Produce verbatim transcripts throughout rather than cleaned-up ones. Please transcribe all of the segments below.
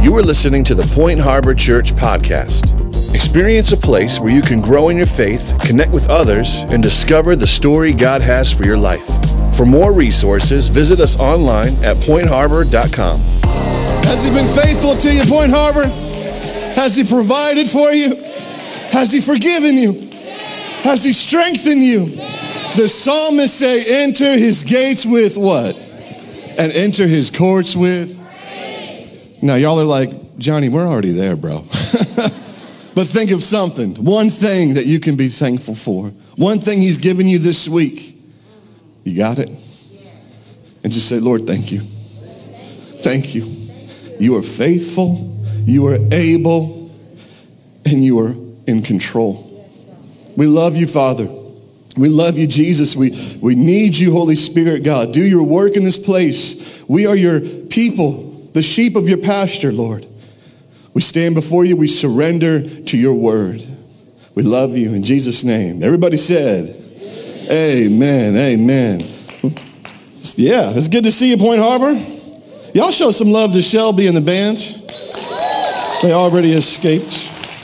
You are listening to the Point Harbor Church podcast. Experience a place where you can grow in your faith, connect with others, and discover the story God has for your life. For more resources, visit us online at point harbor dot com. Has He been faithful to you, Point Harbor? Has He provided for you? Has He forgiven you? Has He strengthened you? The psalmist say, enter His gates with what? And enter His courts with? Now, y'all are like, Johnny, we're already there, bro. But think of something. One thing that you can be thankful for. One thing He's given you this week. You got it? And just say, Lord, thank you. Thank you. You are faithful. You are able. And you are in control. We love you, Father. We love you, Jesus. We, we need you, Holy Spirit, God. Do your work in this place. We are your people. The sheep of your pasture, Lord. We stand before you. We surrender to your word. We love you in Jesus' name. Everybody said, amen, amen. Yeah, it's good to see you, Point Harbor. Y'all show some love to Shelby and the band. They already escaped.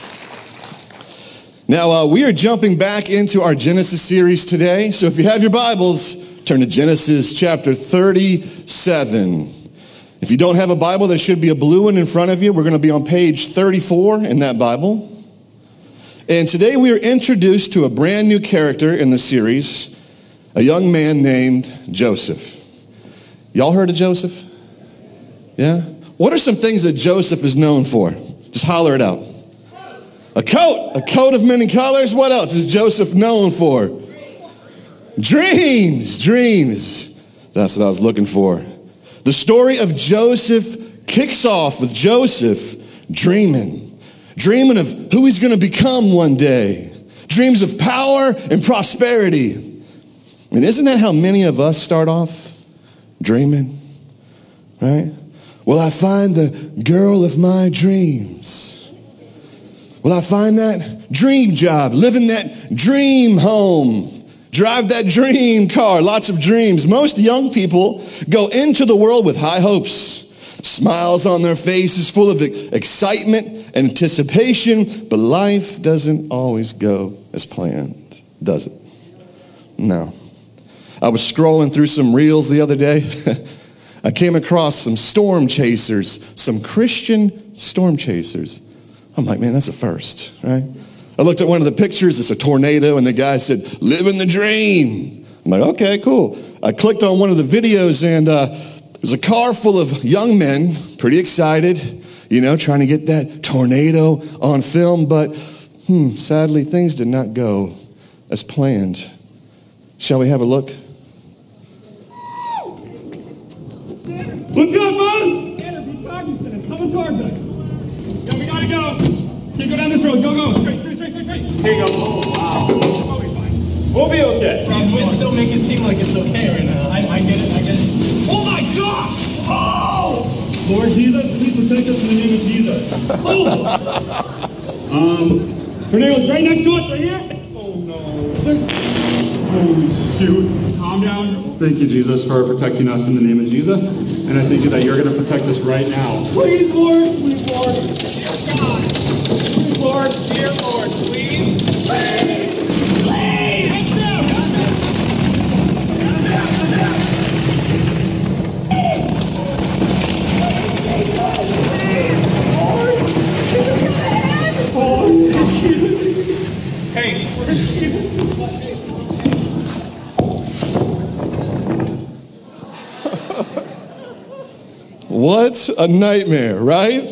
Now, uh, we are jumping back into our Genesis series today. So if you have your Bibles, turn to Genesis chapter thirty-seven. If you don't have a Bible, there should be a blue one in front of you. We're going to be on page thirty-four in that Bible. And today we are introduced to a brand new character in the series, a young man named Joseph. Y'all heard of Joseph? Yeah? What are some things that Joseph is known for? Just holler it out. A coat. A coat of many colors. What else is Joseph known for? Dreams. Dreams. That's what I was looking for. The story of Joseph kicks off with Joseph dreaming. Dreaming of who he's going to become one day. Dreams of power and prosperity. And isn't that how many of us start off? Dreaming. Right? Will I find the girl of my dreams? Will I find that dream job? Live in that dream home? Drive that dream car, lots of dreams. Most young people go into the world with high hopes, smiles on their faces, full of excitement and anticipation, but life doesn't always go as planned, does it? No. I was scrolling through some reels the other day. I came across some storm chasers, some Christian storm chasers. I'm like, man, that's a first, right? I looked at one of the pictures, it's a tornado, and the guy said, live in the dream. I'm like, okay, cool. I clicked on one of the videos, and uh, there's a car full of young men, pretty excited, you know, trying to get that tornado on film, but hmm, sadly, things did not go as planned. Shall we have a look? What's up, bud? Tanner, be cognizant. It's coming towards us. Yeah, we gotta go. Can't go down this road. Go, go. Straight, straight, straight, straight, straight. Here you go. Oh, wow. We'll be fine. We'll be okay. These winds don't make it seem like it's okay right now. I, I get it, I get it. Oh, my gosh! Oh! Lord Jesus, please protect us in the name of Jesus. Oh! um, tornado's right next to us, right here. Oh, no. Holy shoot. Calm down. Thank you, Jesus, for protecting us in the name of Jesus. And I thank you that you're going to protect us right now. Please, Lord. Please, Lord. Dear God. Please, Lord. Dear Lord. Please. Please. Please. Hands down. Hands down. Hands down. Oh, hey, where's Jesus? What a nightmare, right?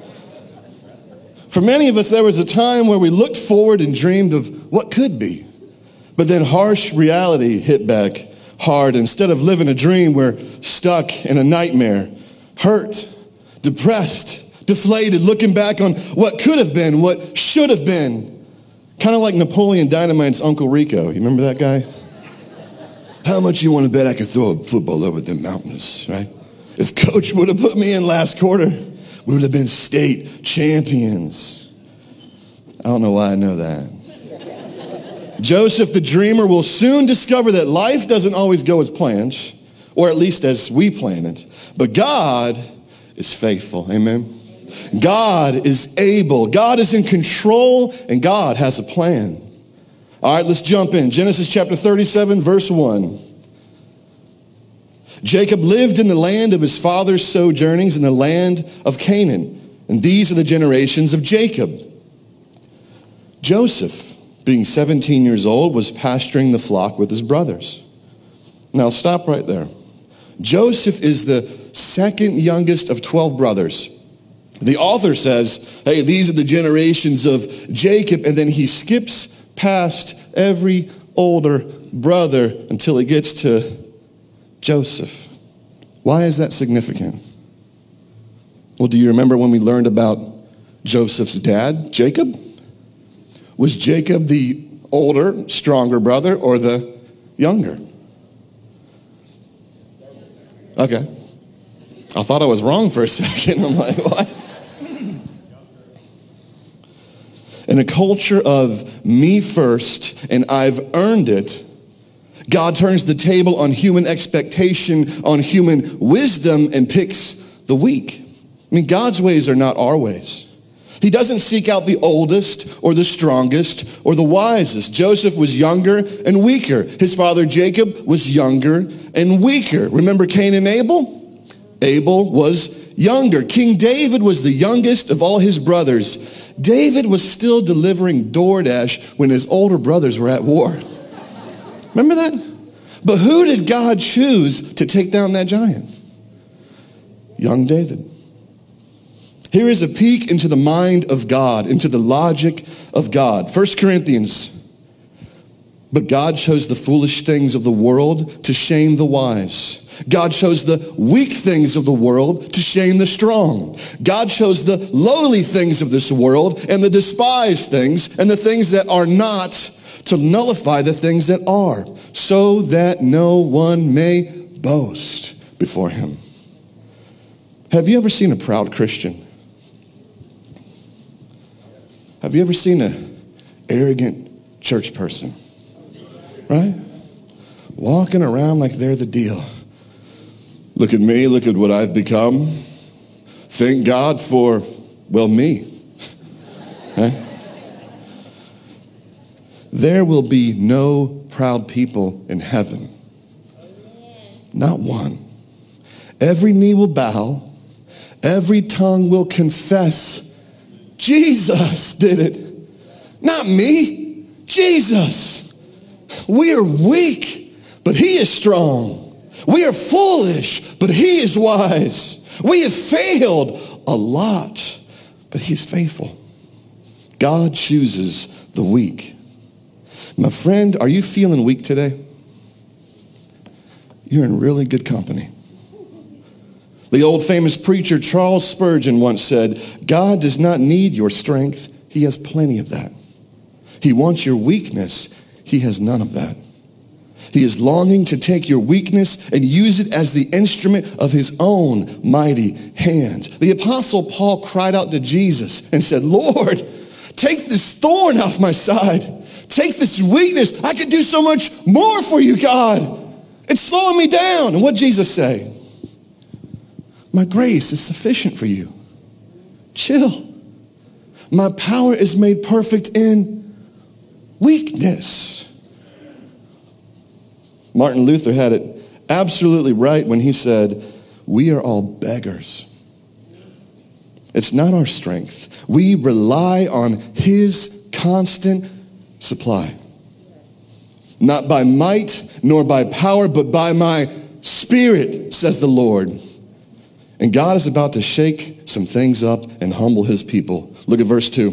For many of us, there was a time where we looked forward and dreamed of what could be. But then harsh reality hit back hard. Instead of living a dream, we're stuck in a nightmare, hurt, depressed, deflated, looking back on what could have been, what should have been. Kind of like Napoleon Dynamite's Uncle Rico. You remember that guy? How much you want to bet I could throw a football over the mountains, right? If coach would have put me in last quarter, we would have been state champions. I don't know why I know that. Joseph the dreamer will soon discover that life doesn't always go as planned, or at least as we plan it. But God is faithful, amen? God is able. God is in control, and God has a plan. All right, let's jump in. Genesis chapter thirty-seven, verse one. Jacob lived in the land of his father's sojournings in the land of Canaan. And these are the generations of Jacob. Joseph, being seventeen years old, was pasturing the flock with his brothers. Now stop right there. Joseph is the second youngest of twelve brothers. The author says, hey, these are the generations of Jacob, and then he skips past every older brother until he gets to Joseph. Why is that significant? Well, do you remember when we learned about Joseph's dad, Jacob? Was Jacob the older, stronger brother or the younger? Okay. I thought I was wrong for a second. I'm like, what? In a culture of me first and I've earned it, God turns the table on human expectation, on human wisdom, and picks the weak. I mean, God's ways are not our ways. He doesn't seek out the oldest or the strongest or the wisest. Joseph was younger and weaker. His father Jacob was younger and weaker. Remember Cain and Abel? Abel was younger. King David was the youngest of all his brothers. David was still delivering DoorDash when his older brothers were at war. Remember that? But who did God choose to take down that giant? Young David. Here is a peek into the mind of God, into the logic of God. First Corinthians. But God chose the foolish things of the world to shame the wise. God chose the weak things of the world to shame the strong. God chose the lowly things of this world and the despised things and the things that are not to nullify the things that are, so that no one may boast before him. Have you ever seen a proud Christian? Have you ever seen an arrogant church person? Right? Walking around like they're the deal. Look at me, look at what I've become. Thank God for, well, me. Right? There will be no proud people in heaven. Not one. Every knee will bow. Every tongue will confess Jesus did it. Not me. Jesus. We are weak, but he is strong. We are foolish, but he is wise. We have failed a lot, but he is faithful. God chooses the weak. My friend, are you feeling weak today? You're in really good company. The old famous preacher Charles Spurgeon once said, God does not need your strength. He has plenty of that. He wants your weakness. He has none of that. He is longing to take your weakness and use it as the instrument of his own mighty hand. The Apostle Paul cried out to Jesus and said, Lord, take this thorn off my side. Take this weakness. I could do so much more for you, God. It's slowing me down. And what did Jesus say? My grace is sufficient for you. Chill. My power is made perfect in weakness. Martin Luther had it absolutely right when he said, we are all beggars. It's not our strength. We rely on his constant supply. Not by might nor by power, but by my spirit, says the Lord. And God is about to shake some things up and humble his people. Look at verse two.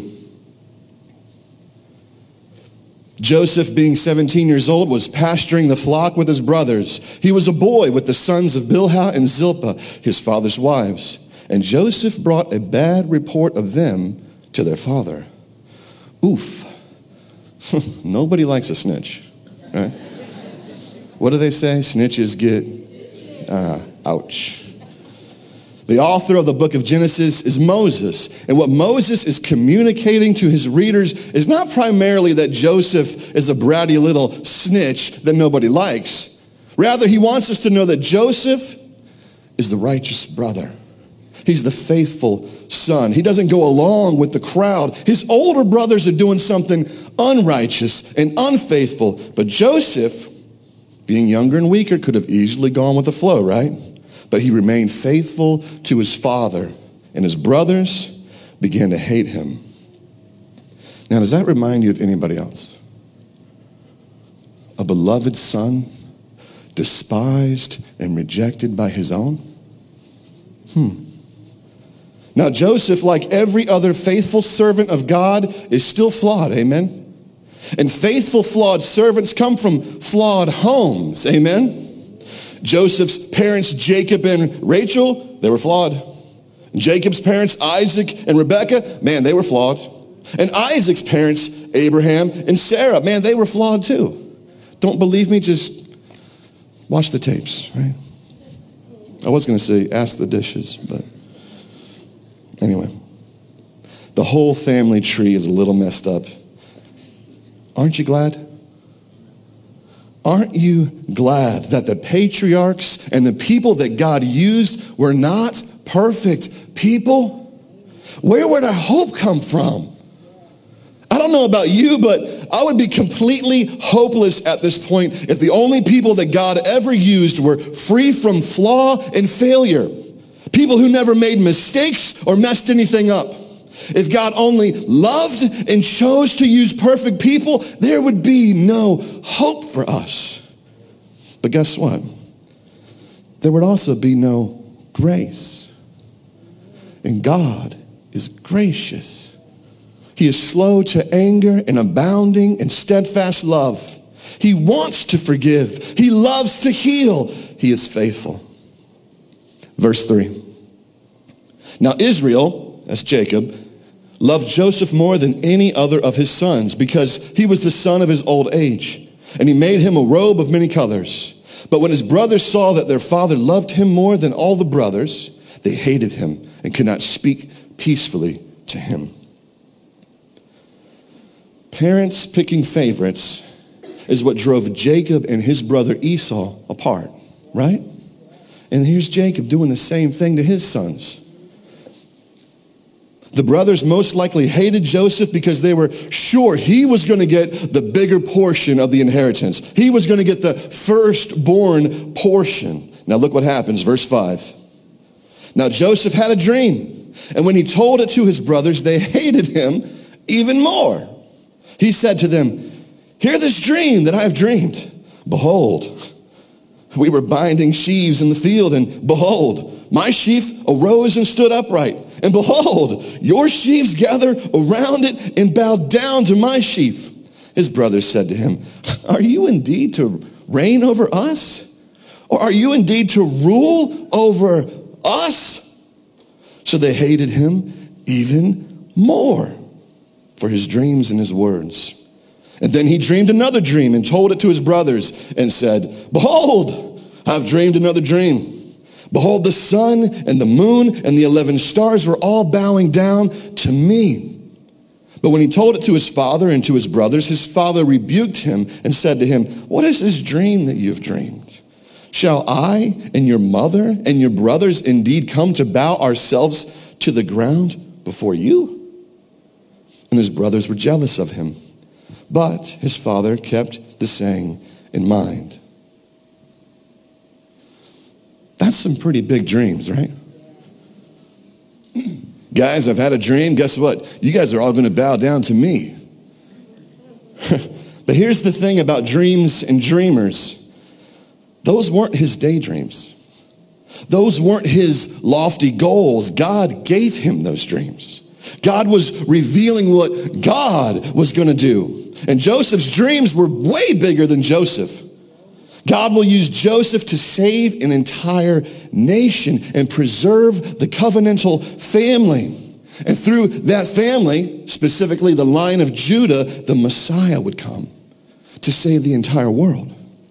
Joseph, being seventeen years old, was pasturing the flock with his brothers. He was a boy with the sons of Bilhah and Zilpah, his father's wives. And Joseph brought a bad report of them to their father. Oof. Nobody likes a snitch, right? What do they say? Snitches get, uh, ouch. The author of the book of Genesis is Moses. And what Moses is communicating to his readers is not primarily that Joseph is a bratty little snitch that nobody likes. Rather, he wants us to know that Joseph is the righteous brother. He's the faithful son. He doesn't go along with the crowd. His older brothers are doing something unrighteous and unfaithful. But Joseph, being younger and weaker, could have easily gone with the flow, right? But he remained faithful to his father, and his brothers began to hate him. Now, does that remind you of anybody else? A beloved son, despised and rejected by his own? Hmm. Now, Joseph, like every other faithful servant of God, is still flawed, amen? And faithful, flawed servants come from flawed homes, amen? Joseph's parents, Jacob and Rachel, they were flawed. Jacob's parents, Isaac and Rebekah, man, they were flawed. And Isaac's parents, Abraham and Sarah, man, they were flawed too. Don't believe me? Just watch the tapes, right? I was going to say ask the dishes, but anyway. The whole family tree is a little messed up. Aren't you glad? Aren't you glad that the patriarchs and the people that God used were not perfect people? Where would our hope come from? I don't know about you, but I would be completely hopeless at this point if the only people that God ever used were free from flaw and failure. People who never made mistakes or messed anything up. If God only loved and chose to use perfect people, there would be no hope for us. But guess what? There would also be no grace. And God is gracious. He is slow to anger and abounding in steadfast love. He wants to forgive. He loves to heal. He is faithful. Verse three. Now Israel, that's Jacob, loved Joseph more than any other of his sons because he was the son of his old age. And he made him a robe of many colors. But when his brothers saw that their father loved him more than all the brothers, they hated him and could not speak peacefully to him. Parents picking favorites is what drove Jacob and his brother Esau apart, right? And here's Jacob doing the same thing to his sons. The brothers most likely hated Joseph because they were sure he was going to get the bigger portion of the inheritance. He was going to get the firstborn portion. Now look what happens, verse five. Now Joseph had a dream, and when he told it to his brothers, they hated him even more. He said to them, "Hear this dream that I have dreamed. Behold, we were binding sheaves in the field, and behold, my sheaf arose and stood upright. And behold, your sheaves gathered around it and bowed down to my sheaf." His brothers said to him, "Are you indeed to reign over us? Or are you indeed to rule over us?" So they hated him even more for his dreams and his words. And then he dreamed another dream and told it to his brothers and said, "Behold, I've dreamed another dream. Behold, the sun and the moon and the eleven stars were all bowing down to me." But when he told it to his father and to his brothers, his father rebuked him and said to him, "What is this dream that you have dreamed? Shall I and your mother and your brothers indeed come to bow ourselves to the ground before you?" And his brothers were jealous of him. But his father kept the saying in mind. That's some pretty big dreams, right? Guys, I've had a dream. Guess what? You guys are all going to bow down to me. But here's the thing about dreams and dreamers. Those weren't his daydreams. Those weren't his lofty goals. God gave him those dreams. God was revealing what God was going to do. And Joseph's dreams were way bigger than Joseph. God will use Joseph to save an entire nation and preserve the covenantal family. And through that family, specifically the line of Judah, the Messiah would come to save the entire world.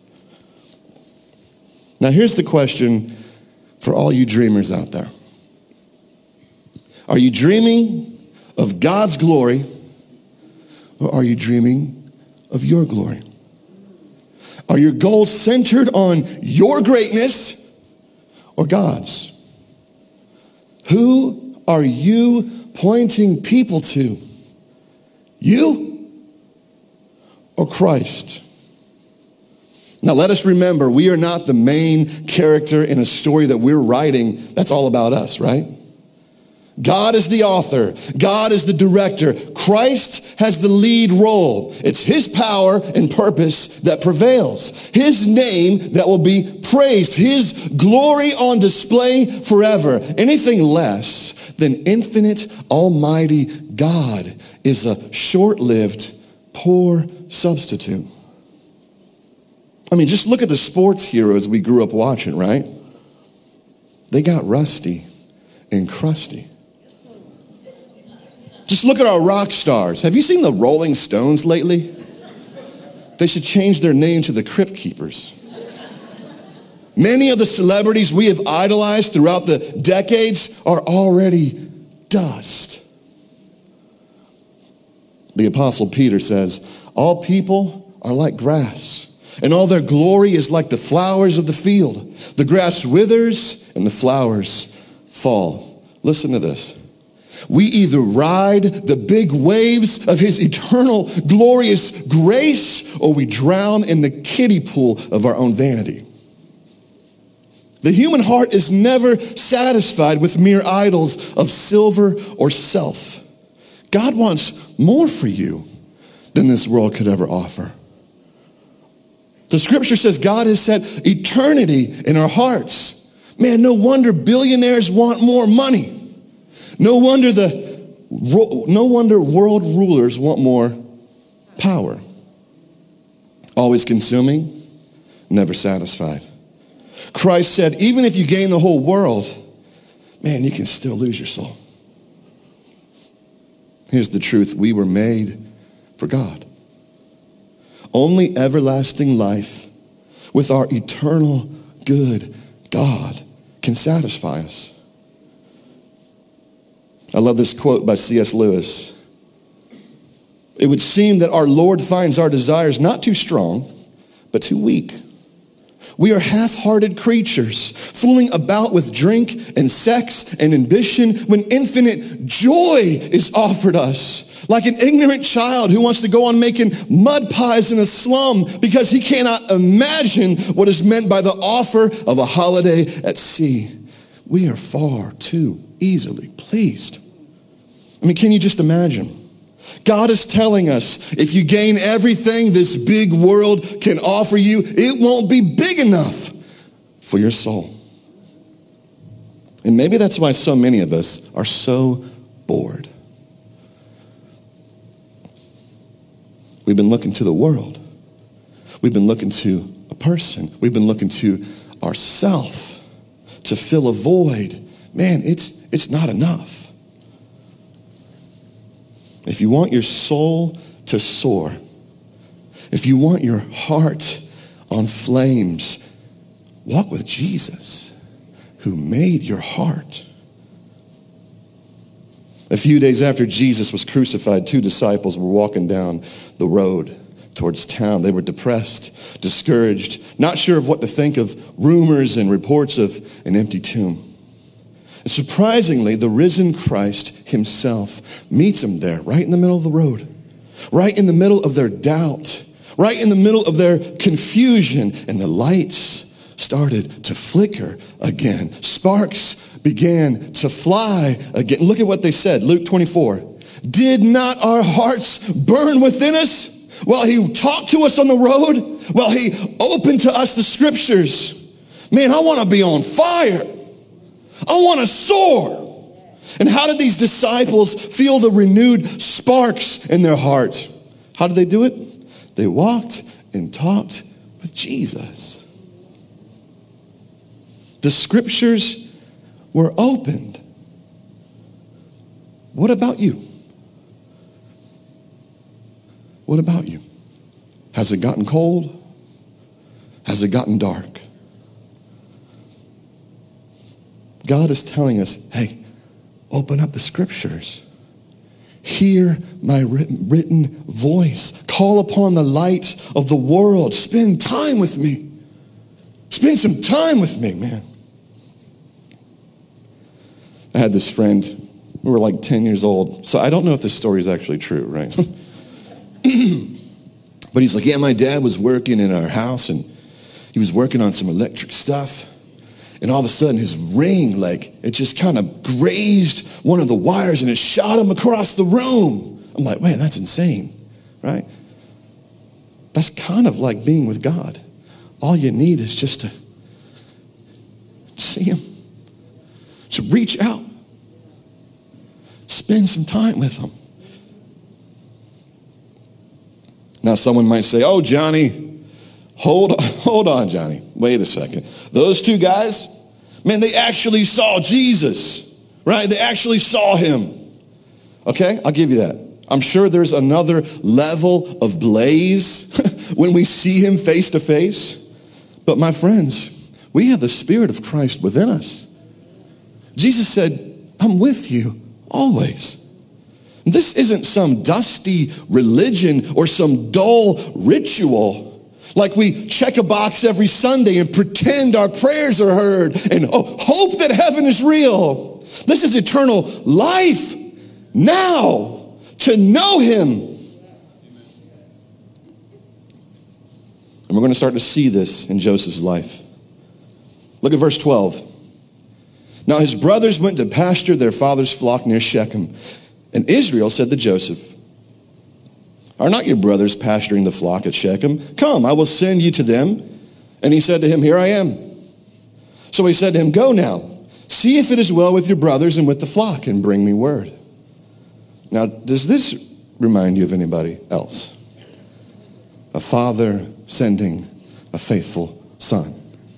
Now here's the question for all you dreamers out there. Are you dreaming of God's glory, or are you dreaming of your glory? Are your goals centered on your greatness or God's? Who are you pointing people to? You or Christ? Now let us remember, we are not the main character in a story that we're writing. That's all about us, right? God is the author. God is the director. Christ has the lead role. It's his power and purpose that prevails. His name that will be praised. His glory on display forever. Anything less than infinite, almighty God is a short-lived, poor substitute. I mean, just look at the sports heroes we grew up watching, right? They got rusty and crusty. Just look at our rock stars. Have you seen the Rolling Stones lately? They should change their name to the Crypt Keepers. Many of the celebrities we have idolized throughout the decades are already dust. The Apostle Peter says, all people are like grass, and all their glory is like the flowers of the field. The grass withers and the flowers fall. Listen to this. We either ride the big waves of his eternal glorious grace, or we drown in the kiddie pool of our own vanity. The human heart is never satisfied with mere idols of silver or self. God wants more for you than this world could ever offer. The scripture says God has set eternity in our hearts. Man, no wonder billionaires want more money. No wonder the no wonder world rulers want more power. Always consuming, never satisfied. Christ said, even if you gain the whole world, man, you can still lose your soul. Here's the truth. We were made for God. Only everlasting life with our eternal good God can satisfy us. I love this quote by C S Lewis. It would seem that our Lord finds our desires not too strong, but too weak. We are half-hearted creatures, fooling about with drink and sex and ambition when infinite joy is offered us. Like an ignorant child who wants to go on making mud pies in a slum because he cannot imagine what is meant by the offer of a holiday at sea. We are far too easily pleased. I mean, can you just imagine? God is telling us, if you gain everything this big world can offer you, it won't be big enough for your soul. And maybe that's why so many of us are so bored. We've been looking to the world. We've been looking to a person. We've been looking to ourself to fill a void. Man, it's it's not enough. If you want your soul to soar, if you want your heart on flames, walk with Jesus, who made your heart. A few days after Jesus was crucified, two disciples were walking down the road towards town. They were depressed, discouraged, not sure of what to think of rumors and reports of an empty tomb. And surprisingly, the risen Christ himself meets them there, right in the middle of the road, right in the middle of their doubt, right in the middle of their confusion, and the lights started to flicker again. Sparks began to fly again. Look at what they said, Luke twenty-four. Did not our hearts burn within us while he talked to us on the road, while he opened to us the scriptures? Man, I want to be on fire. I want to soar. And how did these disciples feel the renewed sparks in their heart? How did they do it? They walked and talked with Jesus. The scriptures were opened. What about you? What about you? Has it gotten cold? Has it gotten dark? God is telling us, hey, open up the scriptures. Hear my written voice. Call upon the light of the world. Spend time with me. Spend some time with me, man. I had this friend. We were like ten years old. So I don't know if this story is actually true, right? But he's like, yeah, my dad was working in our house and he was working on some electric stuff. And all of a sudden his ring, like, it just kind of grazed one of the wires and it shot him across the room. I'm like, man, that's insane, right? That's kind of like being with God. All you need is just to see him, to reach out, spend some time with him. Now someone might say, oh, Johnny, hold on, hold on, Johnny. Wait a second. Those two guys, man, they actually saw Jesus, right? They actually saw him. Okay, I'll give you that. I'm sure there's another level of blaze when we see him face to face. But my friends, we have the Spirit of Christ within us. Jesus said, I'm with you always. This isn't some dusty religion or some dull ritual. Like we check a box every Sunday and pretend our prayers are heard and hope that heaven is real. This is eternal life now. To know him. And we're going to start to see this in Joseph's life. Look at verse twelve. Now his brothers went to pasture their father's flock near Shechem. And Israel said to Joseph, are not your brothers pasturing the flock at Shechem? Come, I will send you to them. And he said to him, here I am. So he said to him, go now, see if it is well with your brothers and with the flock, and bring me word. Now, does this remind you of anybody else? A father sending a faithful son.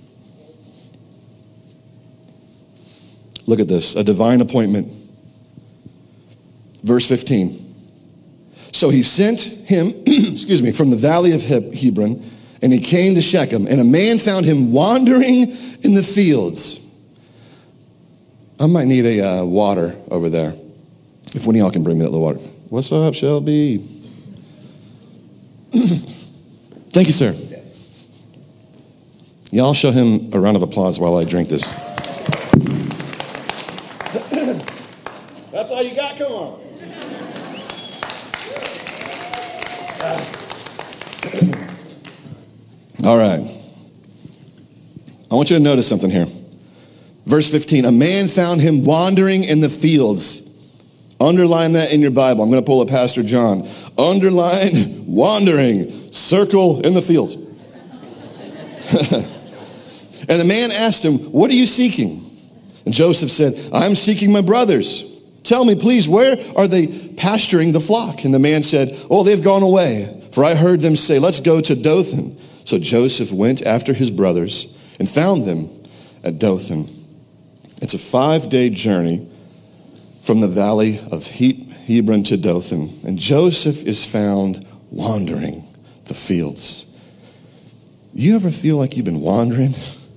Look at this, a divine appointment. Verse fifteen. So he sent him, excuse me, from the valley of Hebron, and he came to Shechem, and a man found him wandering in the fields. I might need a uh, water over there. If one of y'all can bring me that little water. What's up, Shelby? Thank you, sir. Y'all show him a round of applause while I drink this. That's all you got? Come on. All right. I want you to notice something here. Verse fifteen, a man found him wandering in the fields. Underline that in your Bible. I'm going to pull a Pastor John. Underline wandering. Circle in the fields. And the man asked him, what are you seeking? And Joseph said, I'm seeking my brothers. Tell me, please, where are they pasturing the flock? And the man said, oh, they've gone away. For I heard them say, let's go to Dothan. So Joseph went after his brothers and found them at Dothan. It's a five-day journey from the valley of Hebron to Dothan. And Joseph is found wandering the fields. You ever feel like you've been wandering?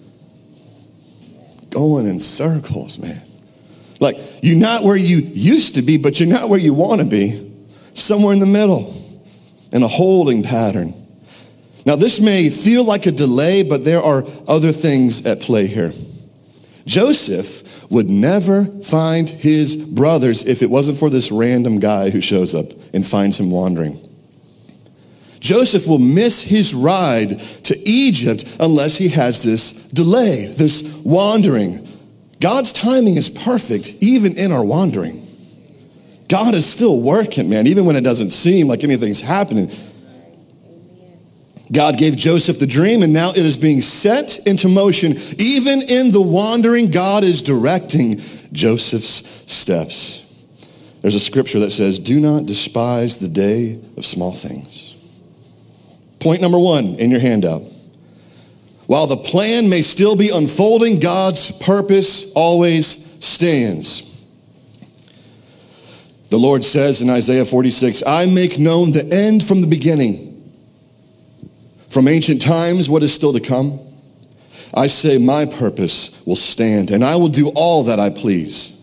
Going in circles, man. Like you're not where you used to be, but you're not where you want to be. Somewhere in the middle, in a holding pattern. Now this may feel like a delay, but there are other things at play here. Joseph would never find his brothers if it wasn't for this random guy who shows up and finds him wandering. Joseph will miss his ride to Egypt unless he has this delay, this wandering. God's timing is perfect, even in our wandering. God is still working, man, even when it doesn't seem like anything's happening. God gave Joseph the dream, and now it is being set into motion. Even in the wandering, God is directing Joseph's steps. There's a scripture that says, do not despise the day of small things. Point number one in your handout. While the plan may still be unfolding, God's purpose always stands. The Lord says in Isaiah forty-six, I make known the end from the beginning. From ancient times, what is still to come? I say my purpose will stand, and I will do all that I please.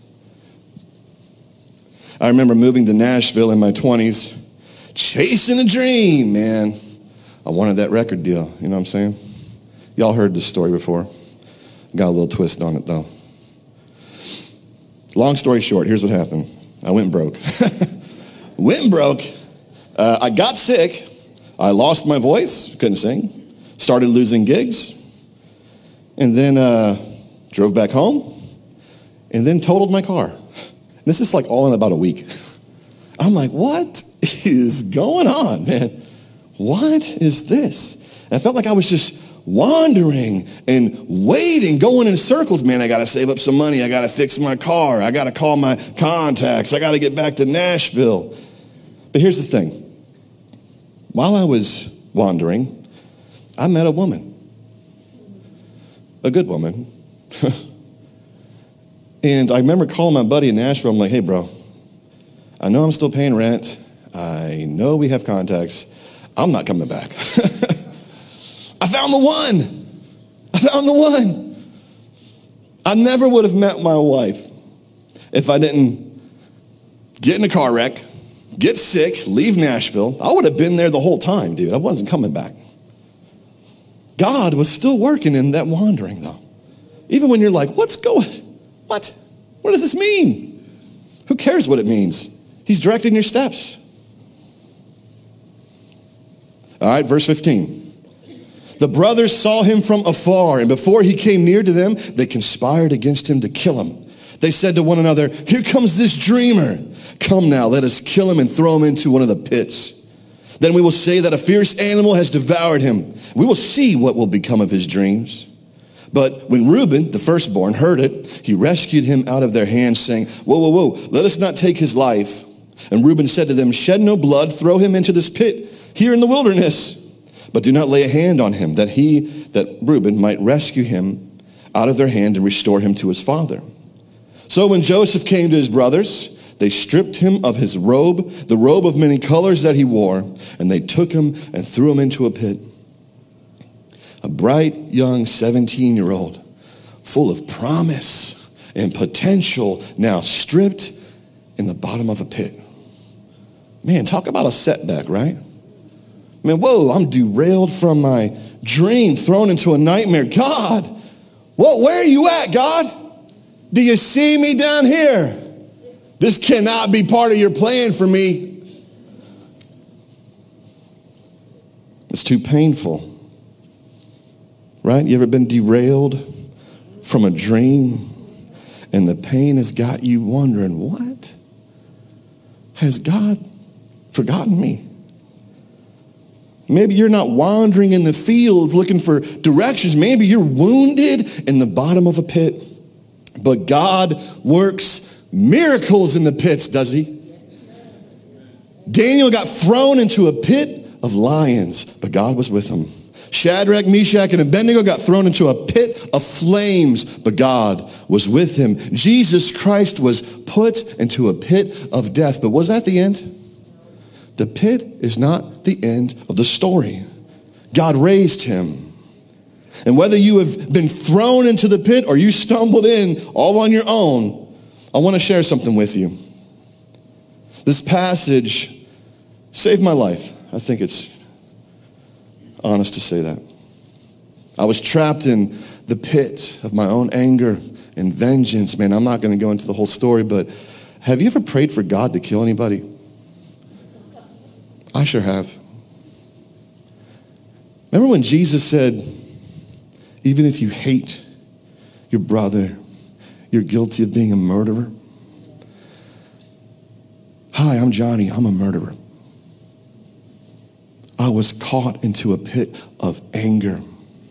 I remember moving to Nashville in my twenties, chasing a dream, man. I wanted that record deal, you know what I'm saying? Y'all heard this story before. Got a little twist on it, though. Long story short, here's what happened. I went broke. went broke. Uh, I got sick. I lost my voice. Couldn't sing. Started losing gigs. And then uh, drove back home. And then totaled my car. This is like all in about a week. I'm like, what is going on, man? What is this? And I felt like I was just wandering and waiting, going in circles. Man, I got to save up some money. I got to fix my car. I got to call my contacts. I got to get back to Nashville. But here's the thing. While I was wandering, I met a woman. A good woman. And I remember calling my buddy in Nashville. I'm like, hey, bro, I know I'm still paying rent. I know we have contacts. I'm not coming back. I found the one. I found the one. I never would have met my wife if I didn't get in a car wreck, get sick, leave Nashville. I would have been there the whole time, dude. I wasn't coming back. God was still working in that wandering, though. Even when you're like, what's going, what? What does this mean? Who cares what it means? He's directing your steps. All right, verse fifteen. The brothers saw him from afar, and before he came near to them, they conspired against him to kill him. They said to one another, here comes this dreamer. Come now, let us kill him and throw him into one of the pits. Then we will say that a fierce animal has devoured him. We will see what will become of his dreams. But when Reuben, the firstborn, heard it, he rescued him out of their hands, saying, whoa, whoa, whoa, let us not take his life. And Reuben said to them, shed no blood, throw him into this pit here in the wilderness. But do not lay a hand on him, that he, that Reuben might rescue him out of their hand and restore him to his father. So when Joseph came to his brothers, they stripped him of his robe, the robe of many colors that he wore, and they took him and threw him into a pit. A bright young seventeen-year-old, full of promise and potential, now stripped in the bottom of a pit. Man, talk about a setback, right? Man, whoa, I'm derailed from my dream, thrown into a nightmare. God, whoa, where are you at, God? Do you see me down here? This cannot be part of your plan for me. It's too painful, right? You ever been derailed from a dream and the pain has got you wondering, what? Has God forgotten me? Maybe you're not wandering in the fields looking for directions. Maybe you're wounded in the bottom of a pit. But God works miracles in the pits, does he? Daniel got thrown into a pit of lions, but God was with him. Shadrach, Meshach, and Abednego got thrown into a pit of flames, but God was with him. Jesus Christ was put into a pit of death, but was that the end? The pit is not the end of the story. God raised him. And whether you have been thrown into the pit or you stumbled in all on your own, I want to share something with you. This passage saved my life. I think it's honest to say that. I was trapped in the pit of my own anger and vengeance. Man, I'm not going to go into the whole story, but have you ever prayed for God to kill anybody? I sure have. Remember when Jesus said, even if you hate your brother, you're guilty of being a murderer? Hi, I'm Johnny. I'm a murderer. I was caught into a pit of anger.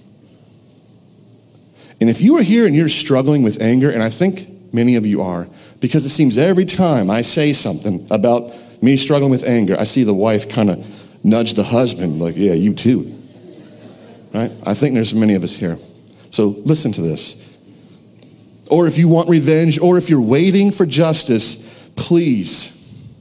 And if you are here and you're struggling with anger, and I think many of you are, because it seems every time I say something about me struggling with anger, I see the wife kind of nudge the husband, like, yeah, you too. Right? I think there's many of us here. So listen to this. Or if you want revenge, or if you're waiting for justice, please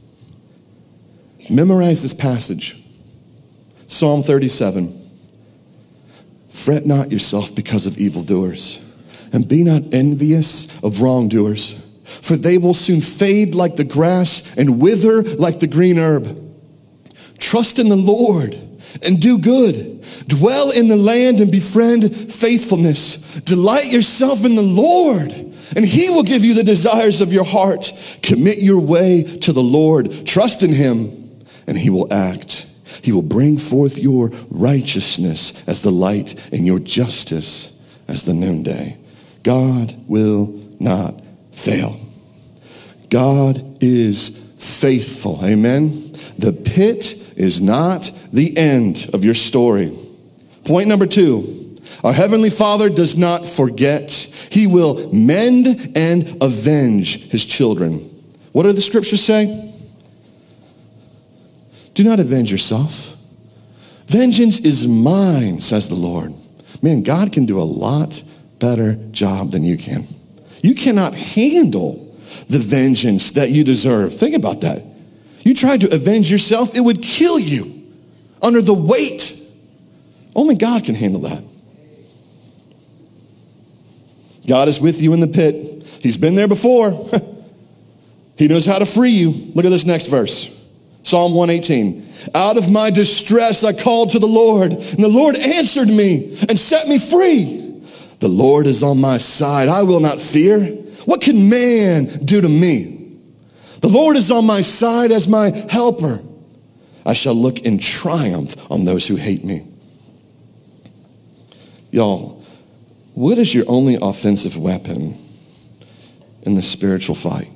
memorize this passage. Psalm thirty-seven. Fret not yourself because of evildoers, and be not envious of wrongdoers, for they will soon fade like the grass and wither like the green herb. Trust in the Lord and do good. Dwell in the land and befriend faithfulness. Delight yourself in the Lord, and he will give you the desires of your heart. Commit your way to the Lord. Trust in him, and he will act. He will bring forth your righteousness as the light and your justice as the noonday. God will not fail. God is faithful. Amen. The pit is not the end of your story. Point number two. Our Heavenly Father does not forget. He will mend and avenge his children. What do the scriptures say? Do not avenge yourself. Vengeance is mine, says the Lord. Man, God can do a lot better job than you can. You cannot handle the vengeance that you deserve. Think about that. You tried to avenge yourself, it would kill you under the weight. Only God can handle that. God is with you in the pit. He's been there before. He knows how to free you. Look at this next verse. Psalm one eighteen. Out of my distress I called to the Lord, and the Lord answered me and set me free. The Lord is on my side. I will not fear. What can man do to me? The Lord is on my side as my helper. I shall look in triumph on those who hate me. Y'all, what is your only offensive weapon in the spiritual fight?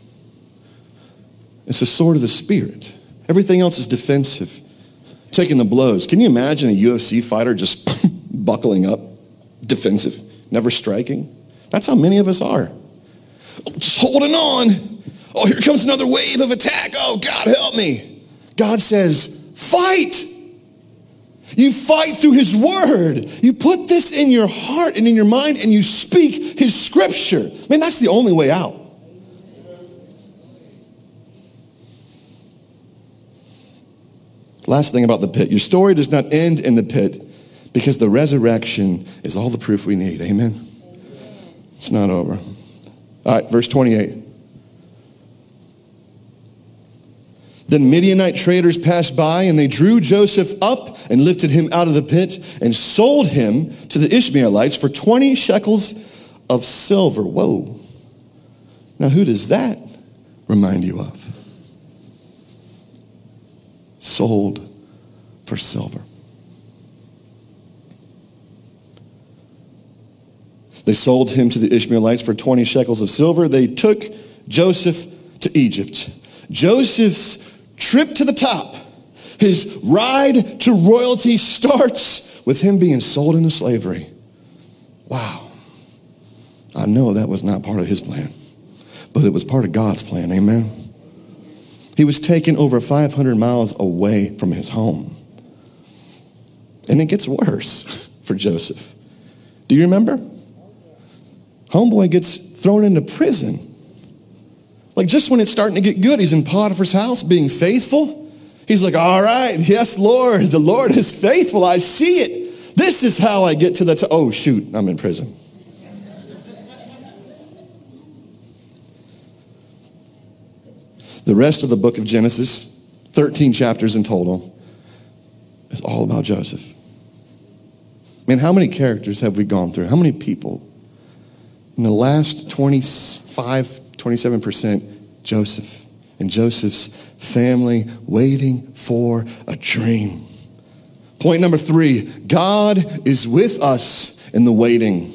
It's the sword of the Spirit. Everything else is defensive. Taking the blows. Can you imagine a U F C fighter just buckling up, defensive, never striking? That's how many of us are. Just holding on. Oh, here comes another wave of attack. Oh, God, help me. God says, fight. You fight through his word. You put this in your heart and in your mind, and you speak his scripture. Man, that's the only way out. Last thing about the pit. Your story does not end in the pit because the resurrection is all the proof we need. Amen? It's not over. All right, verse twenty-eight. Then Midianite traders passed by, and they drew Joseph up and lifted him out of the pit and sold him to the Ishmaelites for twenty shekels of silver. Whoa. Now, who does that remind you of? Sold for silver. They sold him to the Ishmaelites for twenty shekels of silver. They took Joseph to Egypt. Joseph's trip to the top, his ride to royalty, starts with him being sold into slavery. Wow. I know that was not part of his plan, but it was part of God's plan. Amen. He was taken over five hundred miles away from his home. And it gets worse for Joseph. Do you remember? Homeboy gets thrown into prison. Like just when it's starting to get good, he's in Potiphar's house being faithful. He's like, all right, yes, Lord, the Lord is faithful. I see it. This is how I get to the top. Oh, shoot, I'm in prison. The rest of the book of Genesis, thirteen chapters in total, is all about Joseph. Man, how many characters have we gone through? How many people? In the last twenty-five, twenty-seven percent, Joseph and Joseph's family waiting for a dream. Point number three, God is with us in the waiting.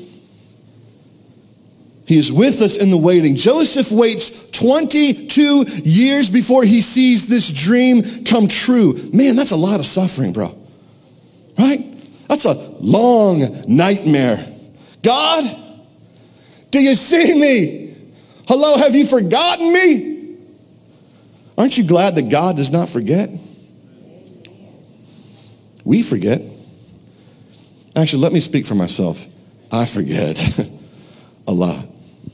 He is with us in the waiting. Joseph waits twenty-two years before he sees this dream come true. Man, that's a lot of suffering, bro. Right? That's a long nightmare. God, do you see me? Hello, have you forgotten me? Aren't you glad that God does not forget? We forget. Actually, let me speak for myself. I forget a lot.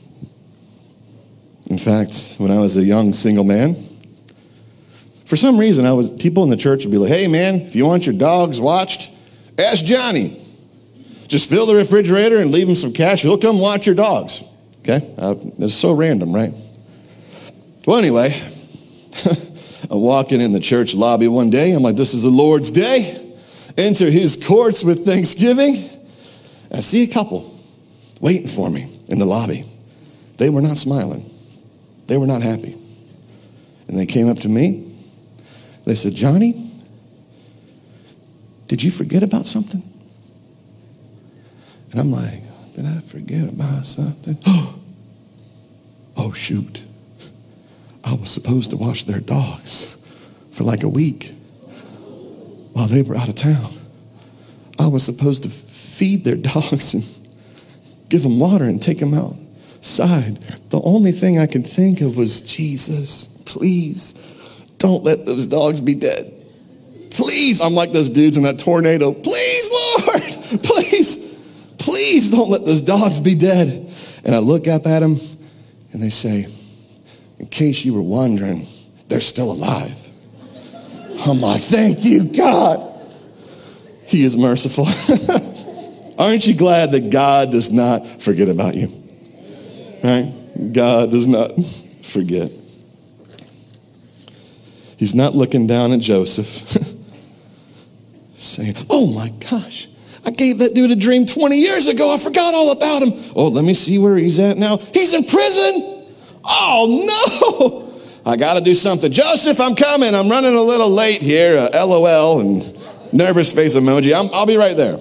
In fact, when I was a young single man, for some reason, I was people in the church would be like, hey man, if you want your dogs watched, ask Johnny. Just fill the refrigerator and leave him some cash. He'll come watch your dogs. Okay? Uh, it's so random, right? Well, anyway, I'm walking in the church lobby one day. I'm like, this is the Lord's day. Enter his courts with thanksgiving. I see a couple waiting for me in the lobby. They were not smiling. They were not happy. And they came up to me. They said, Johnny, did you forget about something? And I'm like, did I forget about something? Oh, shoot. I was supposed to watch their dogs for like a week while they were out of town. I was supposed to feed their dogs and give them water and take them outside. The only thing I could think of was, Jesus, please don't let those dogs be dead. Please, I'm like those dudes in that tornado. Please, Lord, please, please don't let those dogs be dead. And I look up at them and they say, in case you were wondering, they're still alive. I'm like, thank you, God. He is merciful. Aren't you glad that God does not forget about you? Right? God does not forget. He's not looking down at Joseph saying, oh my gosh, I gave that dude a dream twenty years ago. I forgot all about him. Oh, let me see where he's at now. He's in prison. Oh no, I got to do something. Joseph, I'm coming. I'm running a little late here. Uh, L O L and nervous face emoji. I'm, I'll be right there.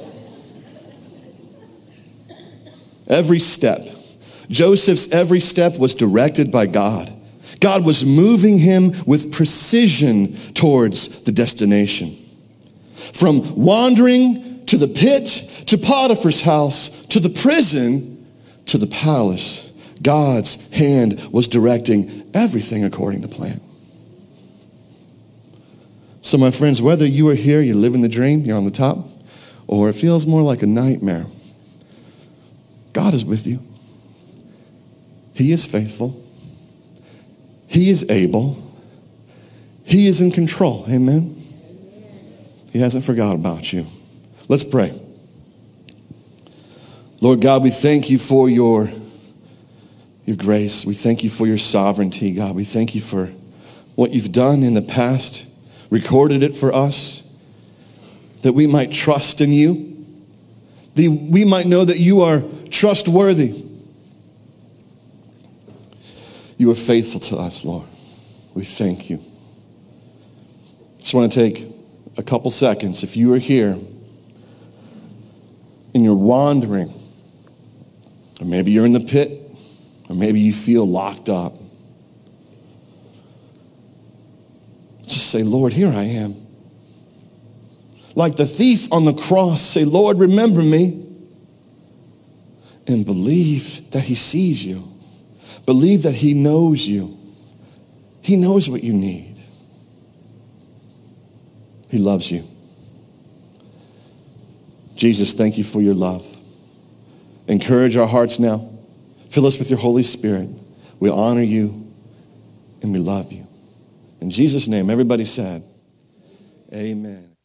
Every step, Joseph's every step was directed by God. God was moving him with precision towards the destination. From wandering to the pit, to Potiphar's house, to the prison, to the palace, God's hand was directing everything according to plan. So my friends, whether you are here, you're living the dream, you're on the top, or it feels more like a nightmare, God is with you. He is faithful. He is able. He is in control. Amen. He hasn't forgotten about you. Let's pray. Lord God, we thank you for your, your grace. We thank you for your sovereignty, God. We thank you for what you've done in the past, recorded it for us, that we might trust in you, that we might know that you are trustworthy. You are faithful to us, Lord. We thank you. Just want to take a couple seconds. If you are here and you're wandering, or maybe you're in the pit, or maybe you feel locked up, just say, Lord, here I am. Like the thief on the cross, say, Lord, remember me. And believe that he sees you. Believe that he knows you. He knows what you need. He loves you. Jesus, thank you for your love. Encourage our hearts now. Fill us with your Holy Spirit. We honor you and we love you. In Jesus' name, everybody said, amen.